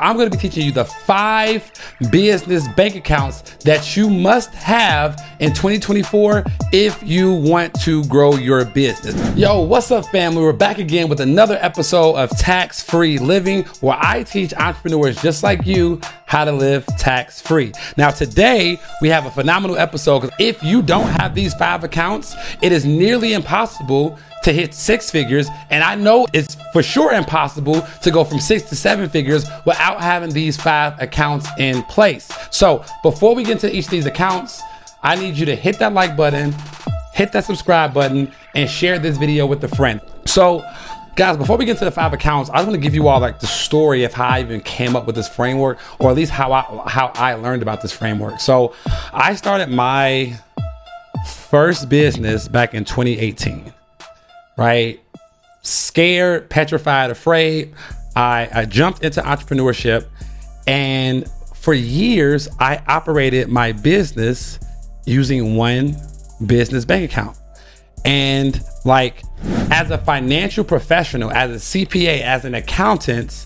I'm going to be teaching you the 5 business bank accounts that you must have in 2024 if you want to grow your business. Yo, what's up, family? We're back again with another episode of Tax-Free Living, where I teach entrepreneurs just like you how to live tax-free. Now, today we have a phenomenal episode because if you don't have these 5 accounts, it is nearly impossible to hit 6 figures. And I know it's for sure impossible to go from 6 to 7 figures without having these 5 accounts in place. So before we get into each of these accounts, I need you to hit that like button, hit that subscribe button, and share this video with a friend. So guys, before we get to the 5 accounts, I want to give you all like the story of how I even came up with this framework, or at least how I learned about this framework. So I started my first business back in 2018. Right? Scared, petrified, afraid. I jumped into entrepreneurship, and for years I operated my business using one business bank account. And like, as a financial professional, as a CPA, as an accountant,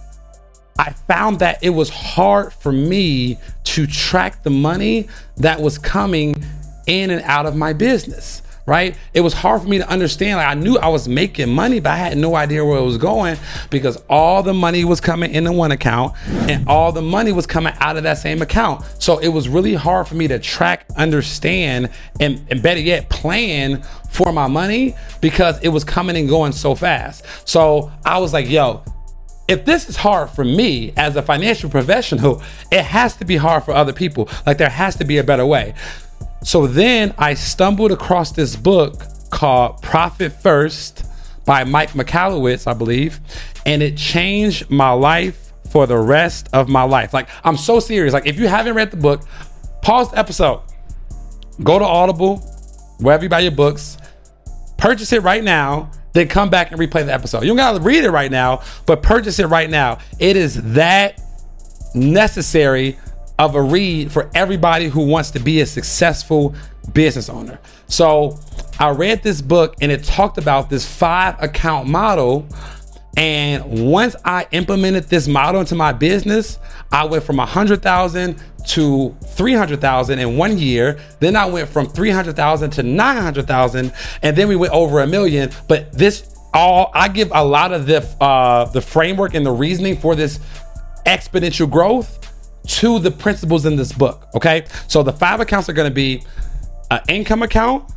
I found that it was hard for me to track the money that was coming in and out of my business. Right? It was hard for me to understand. Like, I knew I was making money, but I had no idea where it was going because all the money was coming into one account and all the money was coming out of that same account. So it was really hard for me to track, understand, and better yet, plan for my money because it was coming and going so fast. So I was like, yo, if this is hard for me as a financial professional, it has to be hard for other people. Like, there has to be a better way. So then I stumbled across this book called Profit First by Mike Michalowicz, I believe, and it changed my life for the rest of my life. Like, I'm so serious. Like, if you haven't read the book, pause the episode, go to Audible, wherever you buy your books, purchase it right now, then come back and replay the episode. You don't gotta read it right now, but purchase it right now. It is that necessary of a read for everybody who wants to be a successful business owner. So I read this book and it talked about this 5 account model. And once I implemented this model into my business, I went from 100,000 to 300,000 in 1 year. Then I went from 300,000 to 900,000. And then we went over $1 million. But I give a lot of the framework and the reasoning for this exponential growth to the principles in this book. Okay. So the 5 accounts are going to be an income account,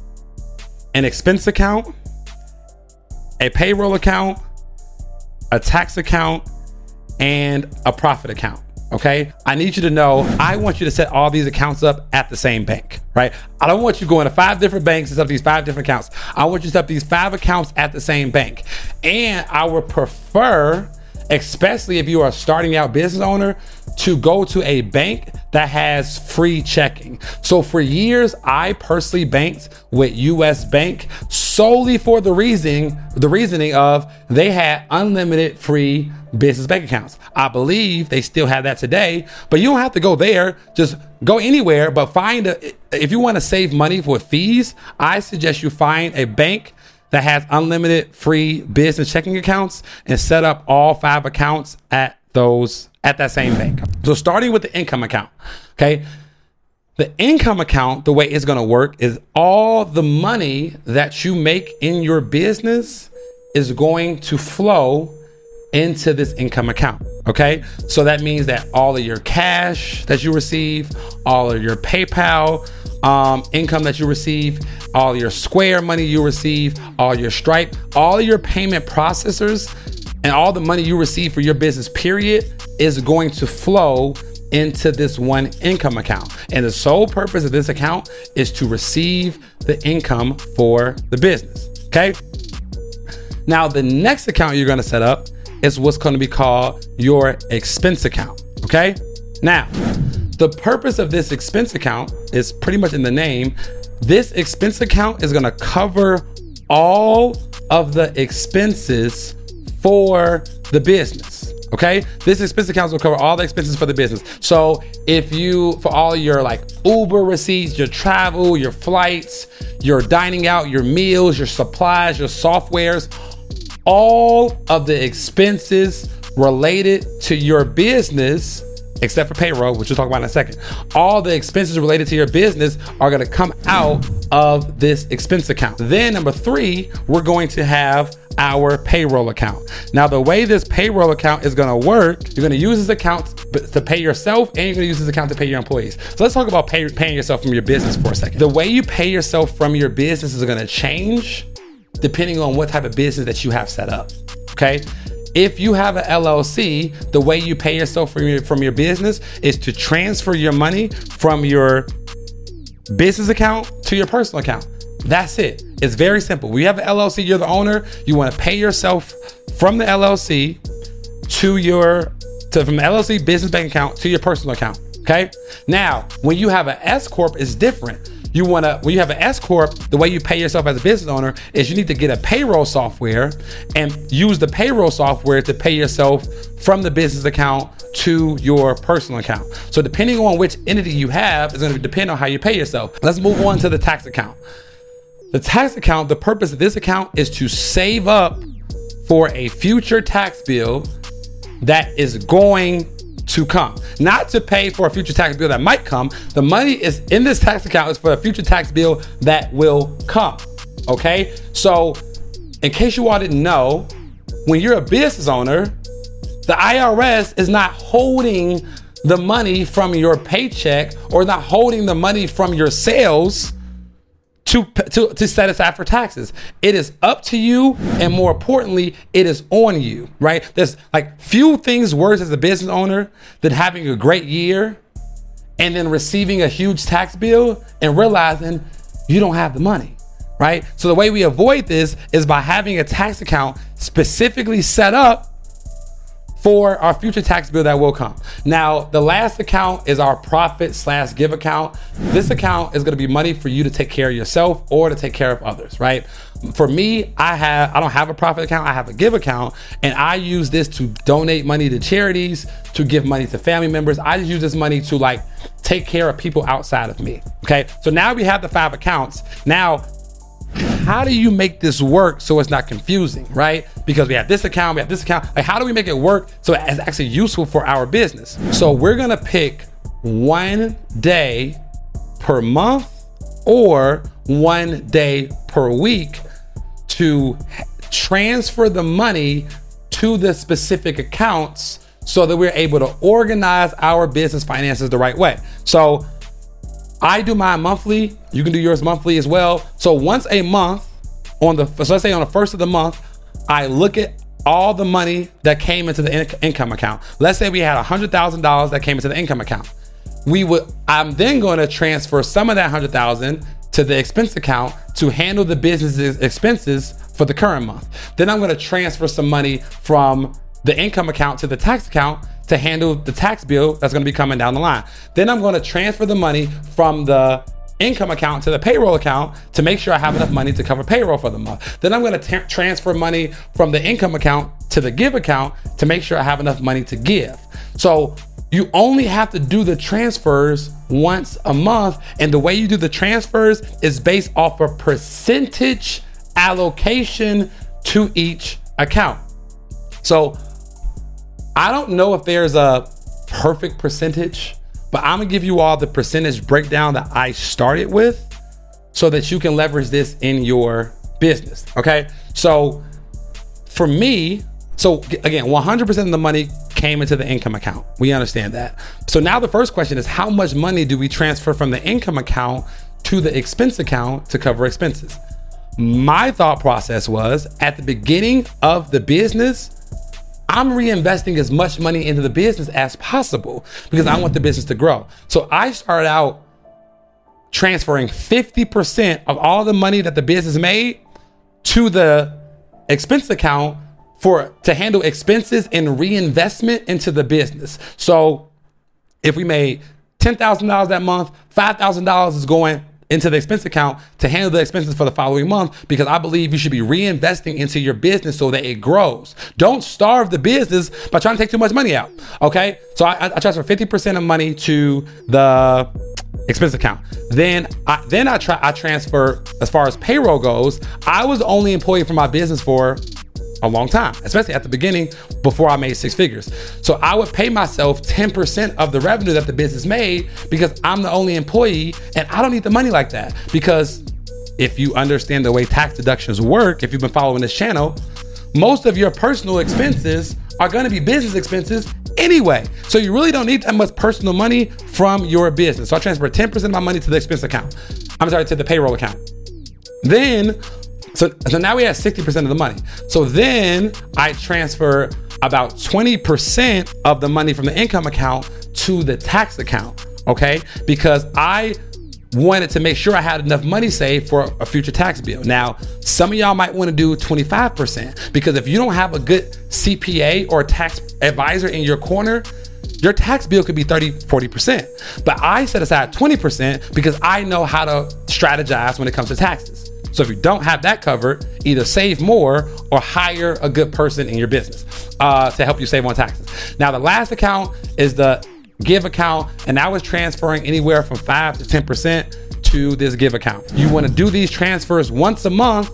an expense account, a payroll account, a tax account, and a profit account. Okay. I need you to know, I want you to set all these accounts up at the same bank, right? I don't want you going to 5 different banks and set up these 5 different accounts. I want you to set up these 5 accounts at the same bank. And I would prefer, especially if you are a starting out business owner, to go to a bank that has free checking. So for years, I personally banked with US Bank solely for the reasoning of they had unlimited free business bank accounts. I believe they still have that today, but you don't have to go there. Just go anywhere, but if you want to save money for fees, I suggest you find a bank that has unlimited free business checking accounts and set up all 5 accounts at that same bank. So starting with the income account, okay? The income account, the way it's going to work is all the money that you make in your business is going to flow into this income account. Okay. So that means that all of your cash that you receive, all of your PayPal income that you receive, all your Square money you receive, all your Stripe, all your payment processors, and all the money you receive for your business period is going to flow into this one income account. And the sole purpose of this account is to receive the income for the business. Okay. Now, the next account you're going to set up is what's going to be called your expense account. Okay. Now, the purpose of this expense account is pretty much in the name. This expense account is going to cover all of the expenses for the business. Okay. This expense account will cover all the expenses for the business. So for all your like Uber receipts, your travel, your flights, your dining out, your meals, your supplies, your softwares, all of the expenses related to your business, except for payroll, which we'll talk about in a second, all the expenses related to your business are going to come out of this expense account. Then number 3, we're going to have our payroll account. Now, the way this payroll account is going to work, you're going to use this account to pay yourself, and you're going to use this account to pay your employees. So let's talk about paying yourself from your business for a second. The way you pay yourself from your business is going to change depending on what type of business that you have set up. Okay. If you have an LLC, the way you pay yourself from your business is to transfer your money from your business account to your personal account. That's it. It's very simple. We have an LLC, you're the owner, you want to pay yourself from the LLC from the LLC business bank account to your personal account. Okay. Now, when you have an S Corp, it's different. When you have an S Corp, the way you pay yourself as a business owner is you need to get a payroll software and use the payroll software to pay yourself from the business account to your personal account. So depending on which entity you have, is going to depend on how you pay yourself. Let's move on to the tax account. The tax account, the purpose of this account is to save up for a future tax bill that is going to come, not to pay for a future tax bill that might come. The money is in this tax account is for a future tax bill that will come. Okay. So in case you all didn't know, when you're a business owner, the IRS is not holding the money from your paycheck or not holding the money from your sales to set aside for taxes. It is up to you, and more importantly, it is on you, right? There's like few things worse as a business owner than having a great year and then receiving a huge tax bill and realizing you don't have the money, right? So the way we avoid this is by having a tax account specifically set up for our future tax bill that will come. Now, the last account is our profit/give account. This account is gonna be money for you to take care of yourself or to take care of others, right? For me, I don't have a profit account, I have a give account, and I use this to donate money to charities, to give money to family members. I just use this money to like take care of people outside of me, okay? So now we have the 5 accounts. Now, how do you make this work so it's not confusing, right? Because we have this account, we have this account. Like, how do we make it work so it's actually useful for our business? So we're gonna pick 1 day per month or 1 day per week to transfer the money to the specific accounts so that we're able to organize our business finances the right way. So I do mine monthly. You can do yours monthly as well. So once a month, so let's say on the first of the month, I look at all the money that came into the income account. Let's say we had $100,000 that came into the income account. I'm then going to transfer some of that $100,000 to the expense account to handle the business's expenses for the current month. Then I'm going to transfer some money from the income account to the tax account to handle the tax bill that's going to be coming down the line. Then I'm going to transfer the money from the income account to the payroll account to make sure I have enough money to cover payroll for the month. Then I'm going to transfer money from the income account to the give account to make sure I have enough money to give. So you only have to do the transfers once a month. And the way you do the transfers is based off a percentage allocation to each account. So I don't know if there's a perfect percentage, but I'm gonna give you all the percentage breakdown that I started with so that you can leverage this in your business, okay? So for me, so again, 100% of the money came into the income account. We understand that. So now the first question is, how much money do we transfer from the income account to the expense account to cover expenses? My thought process was, at the beginning of the business, I'm reinvesting as much money into the business as possible because I want the business to grow. So I started out transferring 50% of all the money that the business made to the expense account to handle expenses and reinvestment into the business. So if we made $10,000 that month, $5,000 is going into the expense account to handle the expenses for the following month, because I believe you should be reinvesting into your business so that it grows. Don't starve the business by trying to take too much money out. Okay. So I transfer 50% of money to the expense account. Then I transfer, as far as payroll goes, I was the only employee for my business for a long time, especially at the beginning before I made 6 figures. So I would pay myself 10% of the revenue that the business made because I'm the only employee and I don't need the money like that. Because if you understand the way tax deductions work, if you've been following this channel, most of your personal expenses are gonna be business expenses anyway. So you really don't need that much personal money from your business. So I transfer 10% of my money to the expense account. I'm sorry, to the payroll account. Then, so now we have 60% of the money. So then I transfer about 20% of the money from the income account to the tax account, okay? Because I wanted to make sure I had enough money saved for a future tax bill. Now, some of y'all might want to do 25% because if you don't have a good CPA or tax advisor in your corner, your tax bill could be 30-40%. But I set aside 20% because I know how to strategize when it comes to taxes. So if you don't have that covered, either save more or hire a good person in your business to help you save on taxes. Now, the last account is the Give account, and I was transferring anywhere from 5 to 10% to this Give account. You want to do these transfers once a month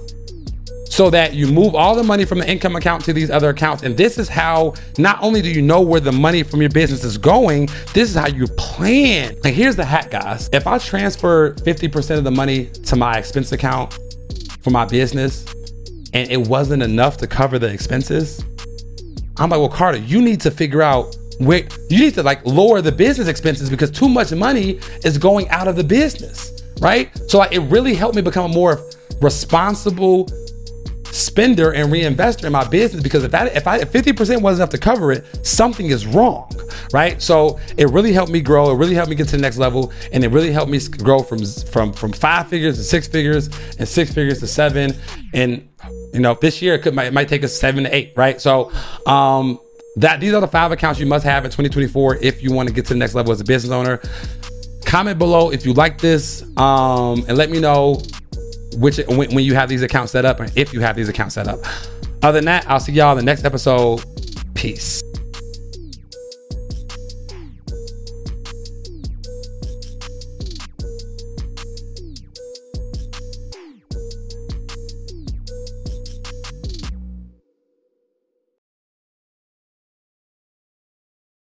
so that you move all the money from the income account to these other accounts. And this is how not only do you know where the money from your business is going, this is how you plan. And here's the hack, guys. If I transfer 50% of the money to my expense account for my business and it wasn't enough to cover the expenses, I'm like, well, Carter, you need to figure out where you need to like lower the business expenses because too much money is going out of the business, right? So like it really helped me become a more responsible spender and reinvestor in my business because if 50% wasn't enough to cover it, something is wrong, right? So it really helped me grow. It really helped me get to the next level, and it really helped me grow from 5 figures to 6 figures and 6 figures to 7. And you know, this year it might take us 7 to 8, right? So these are the 5 accounts you must have in 2024 if you want to get to the next level as a business owner. Comment below if you like this, and let me know when you have these accounts set up and if you have these accounts set up. Other than that, I'll see y'all in the next episode. Peace.